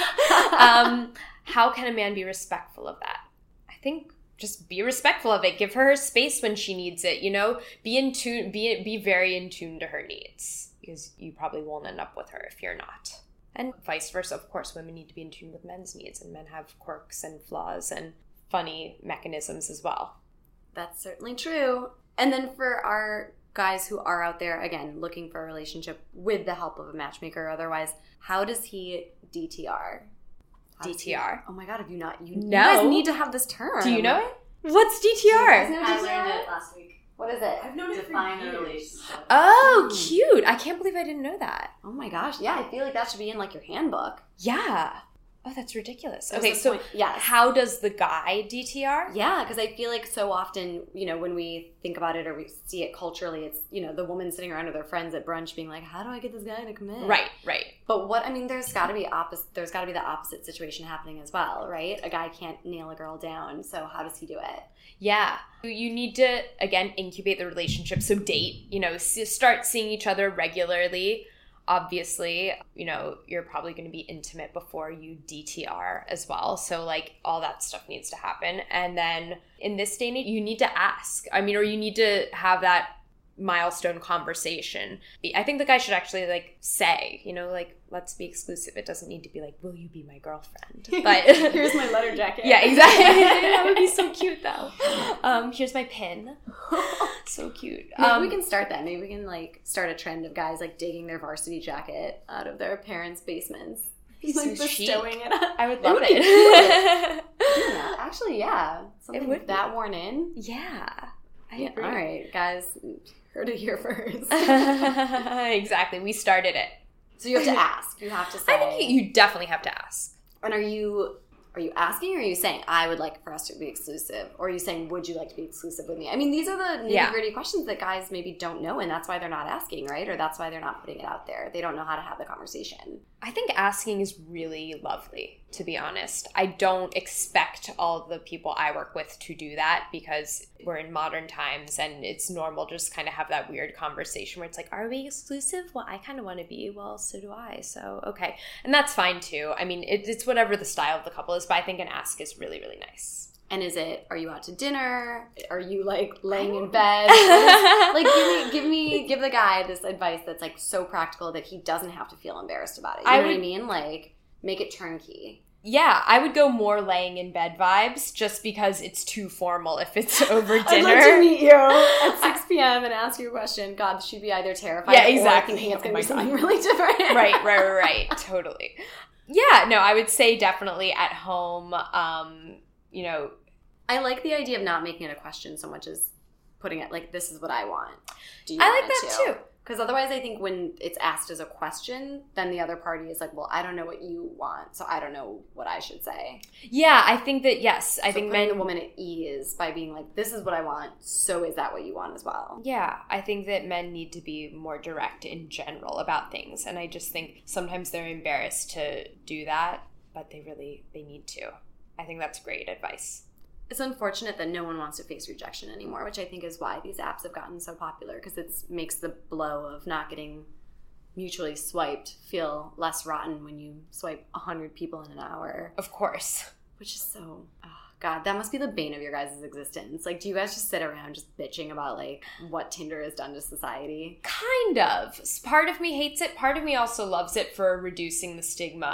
um, how can a man be respectful of that? I think just be respectful of it. Give her her space when she needs it, you know? Be in tune, be, be very in tune to her needs, because you probably won't end up with her if you're not. And vice versa. Of course, women need to be in tune with men's needs, and men have quirks and flaws and funny mechanisms as well. That's certainly true. And then for our guys who are out there, again, looking for a relationship with the help of a matchmaker or otherwise, how does he D T R? How D T R? He, oh my God, have you not? You, No. you guys need to have this term. Do you know it? What's D T R? I learned it last week. What is it? I've known it for Define a years. relationship. Oh, cute. I can't believe I didn't know that. Oh my gosh. Yeah, I feel like that should be in like your handbook. Yeah. Oh, that's ridiculous. There's Okay, a so point- yes. how does the guy D T R? Yeah, because I feel like so often, you know, when we think about it or we see it culturally, it's, you know, the woman sitting around with her friends at brunch being like, how do I get this guy to commit? Right, right. But what, I mean, there's got to be opposite, there's got to be the opposite situation happening as well, right? A guy can't nail a girl down, so how does he do it? Yeah. You need to, again, incubate the relationship. So date, you know, s- start seeing each other regularly. Obviously, you know, you're probably going to be intimate before you D T R as well. So, like, all that stuff needs to happen. And then in this day and age, you need to ask. I mean, or you need to have that milestone conversation. I think the guy should actually, like, say, you know, like, let's be exclusive. It doesn't need to be like, will you be my girlfriend? But Here's my letter jacket. Yeah, exactly. That would be so cute, though. Um, here's my pin. So cute. Maybe Um, we can start that. Maybe we can, like, start a trend of guys, like, digging their varsity jacket out of their parents' basements. So Like, chic. bestowing it on. I would It love would it. be cool. Doing that. Actually, yeah. Something would be. that worn in. Yeah. I Yeah, agree. all right, guys. Heard it here first. Exactly. We started it. So you have to ask. You have to say. I think you, you definitely have to ask. And are you are you asking, or are you saying I would like for us to be exclusive, or are you saying would you like to be exclusive with me? I mean, these are the nitty Yeah. gritty questions that guys maybe don't know, and that's why they're not asking, right? Or that's why they're not putting it out there. They don't know how to have the conversation. I think asking is really lovely, to be honest. I don't expect all the people I work with to do that, because we're in modern times and it's normal to just kind of have that weird conversation where it's like, are we exclusive? Well, I kind of want to be. Well, so do I. So, okay. And that's fine too. I mean, it, it's whatever the style of the couple is, but I think an ask is really, really nice. And is it, are you out to dinner? Are you like laying in bed? Like give me, give me, give the guy this advice that's like so practical that he doesn't have to feel embarrassed about it. You I know what I would- mean? Like make it turnkey. Yeah, I would go more laying in bed vibes, just because it's too formal if it's over dinner. I'd like to meet you at six p.m. and ask you a question. God, she'd be either terrified Yeah, or exactly. thinking it's Oh going to my be something God. really different. right, right, right, right. Totally. Yeah, no, I would say definitely at home, um, you know. I like the idea of not making it a question so much as putting it like, this is what I want. Do you I want like it that too? too. Because otherwise I think when it's asked as a question, then the other party is like, well, I don't know what you want, so I don't know what I should say. Yeah, I think that, yes, I So think putting men... the woman at ease by being like, this is what I want, so is that what you want as well? Yeah, I think that men need to be more direct in general about things. And I just think sometimes they're embarrassed to do that, but they really, they need to. I think that's great advice. It's unfortunate that no one wants to face rejection anymore, which I think is why these apps have gotten so popular, because it makes the blow of not getting mutually swiped feel less rotten when you swipe one hundred people in an hour. Of course. Which is so, oh God, that must be the bane of your guys' existence. Like, do you guys just sit around just bitching about, like, what Tinder has done to society? Kind of. Part of me hates it. Part of me also loves it for reducing the stigma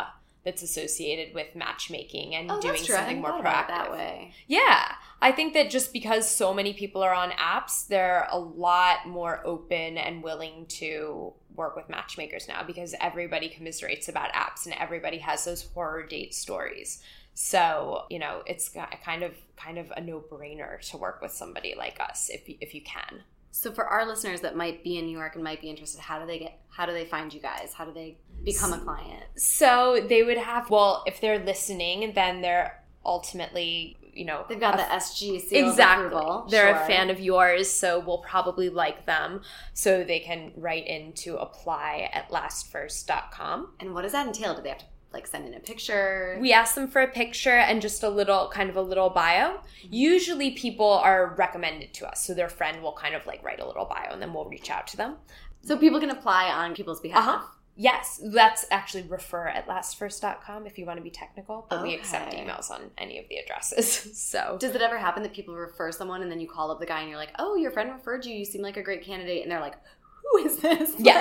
that's associated with matchmaking and oh, doing that's true. I something hadn't more thought about proactive. it that way. Yeah. I think that just because so many people are on apps, they're a lot more open and willing to work with matchmakers now because everybody commiserates about apps and everybody has those horror date stories. So, you know, it's kind of kind of a no-brainer to work with somebody like us if you, if you can. So for our listeners that might be in New York and might be interested, how do they get how do they find you guys? How do they become a client? So they would have, well, if they're listening, then they're ultimately, you know, they've got a, the S G seal exactly. of approval. They're sure. a fan of yours, so we'll probably like them. So they can write in to apply at last first dot com. And what does that entail? Do they have to like send in a picture? We ask them for a picture and just a little, kind of a little bio. Usually people are recommended to us, so their friend will kind of like write a little bio and then we'll reach out to them. So people can apply on people's behalf? Uh-huh. Yes, that's actually refer at last first dot com if you want to be technical, but Okay. we accept emails on any of the addresses. So does it ever happen that people refer someone and then you call up the guy and you're like, oh, your friend referred you, you seem like a great candidate, and they're like, who is this? Yes,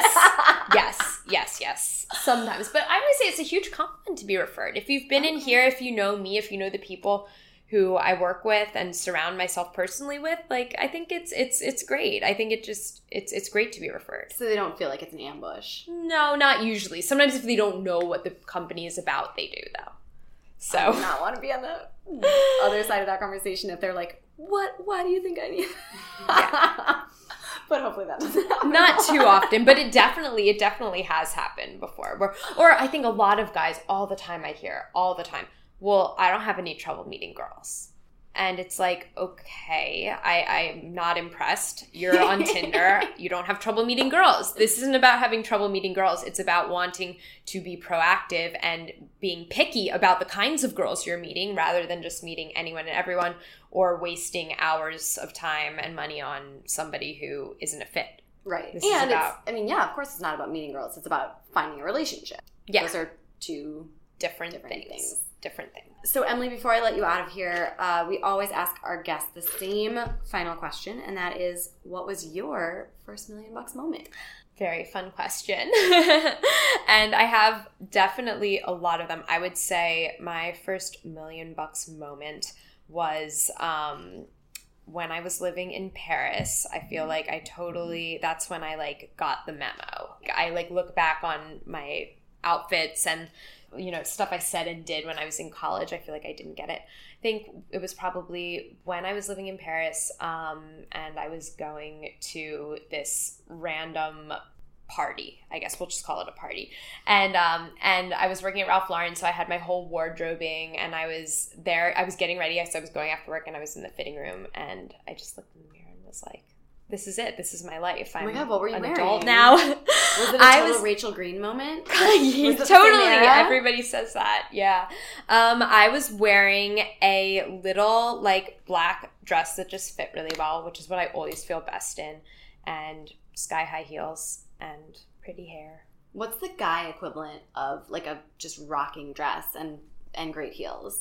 yes, yes, yes. Sometimes. But I would say it's a huge compliment to be referred. If you've been in here, if you know me, if you know the people who I work with and surround myself personally with, like, I think it's it's it's great. I think it just, it's it's great to be referred. So they don't feel like it's an ambush? No, not usually. Sometimes if they don't know what the company is about, they do, though. So I do not want to be on the other side of that conversation if they're like, what? Why do you think I need yeah. But hopefully that doesn't happen. Not too often, but it definitely, it definitely has happened before. Where, or I think a lot of guys, all the time I hear, all the time, well, I don't have any trouble meeting girls. And it's like, okay, I, I'm not impressed. You're on Tinder. You don't have trouble meeting girls. This isn't about having trouble meeting girls. It's about wanting to be proactive and being picky about the kinds of girls you're meeting rather than just meeting anyone and everyone or wasting hours of time and money on somebody who isn't a fit. Right. This and is about, it's, I mean, yeah, of course it's not about meeting girls. It's about finding a relationship. Yeah. Those are two different, different things. things. Different things. So, Emily, before I let you out of here, uh, we always ask our guests the same final question, and that is, what was your first million bucks moment? Very fun question. And I have definitely a lot of them. I would say my first million bucks moment was um, when I was living in Paris. I feel like I totally, that's when I like got the memo. I like look back on my outfits and, you know, stuff I said and did when I was in college. I feel like I didn't get it. I think it was probably when I was living in Paris um, and I was going to this random party. I guess we'll just call it a party. And um, and I was working at Ralph Lauren, so I had my whole wardrobing and I was there. I was getting ready. So I was going after work and I was in the fitting room and I just looked in the mirror and was like, this is it. This is my life. I'm oh my God, what were you an wearing? adult now. Was it a I total was, Rachel Green moment? totally. Everybody says that. Yeah. Um, I was wearing a little like black dress that just fit really well, which is what I always feel best in, and sky high heels and pretty hair. What's the guy equivalent of like a just rocking dress and and great heels?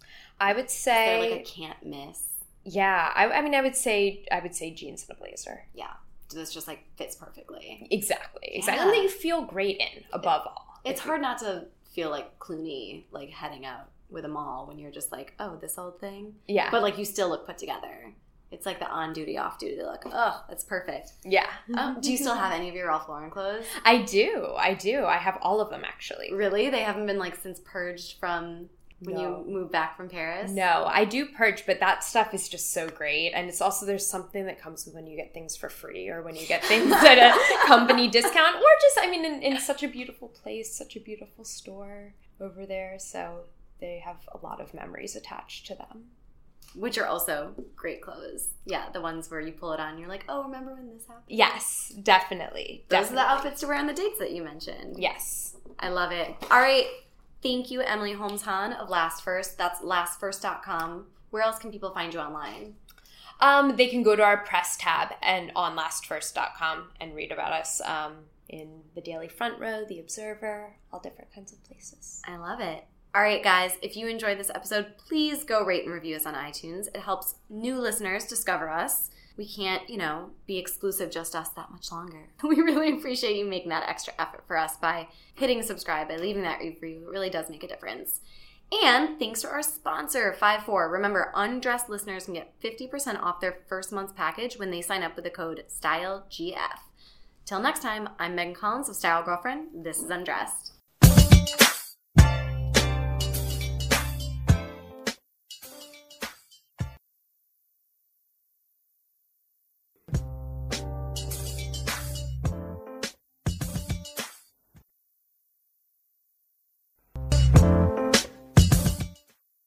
I would say is there like a can't miss. Yeah, I, I mean, I would say I would say jeans and a blazer. Yeah, this just like fits perfectly. Exactly, exactly. Yeah. And that you feel great in, above all. It's hard not to feel like Clooney, like heading out with a mall when you're just like, oh, this old thing. Yeah, but like you still look put together. It's like the on duty, off duty look. Oh, that's perfect. Yeah. Um, do you still have any of your Ralph Lauren clothes? I do. I do. I have all of them actually. Really? They haven't been like since purged from when No. you moved back from Paris? No, I do purge, but that stuff is just so great. And it's also, there's something that comes with when you get things for free or when you get things at a company discount or just, I mean, in, in such a beautiful place, such a beautiful store over there. So they have a lot of memories attached to them. Which are also great clothes. Yeah, the ones where you pull it on and you're like, oh, remember when this happened? Yes, definitely. Those definitely. are the outfits to wear on the dates that you mentioned. Yes. I love it. All right. Thank you, Emily Holmes-Hahn of Last First. That's last first dot com. Where else can people find you online? Um, they can go to our press tab and on last first dot com and read about us um, in the Daily Front Row, The Observer, all different kinds of places. I love it. All right, guys, if you enjoyed this episode, please go rate and review us on iTunes. It helps new listeners discover us. we can't, you know, be exclusive just us that much longer. We really appreciate you making that extra effort for us by hitting subscribe, by leaving that review. It really does make a difference. And thanks to our sponsor, five four. Remember, Undressed listeners can get fifty percent off their first month's package when they sign up with the code STYLEGF. Till next time, I'm Megan Collins of Style Girlfriend. This is Undressed.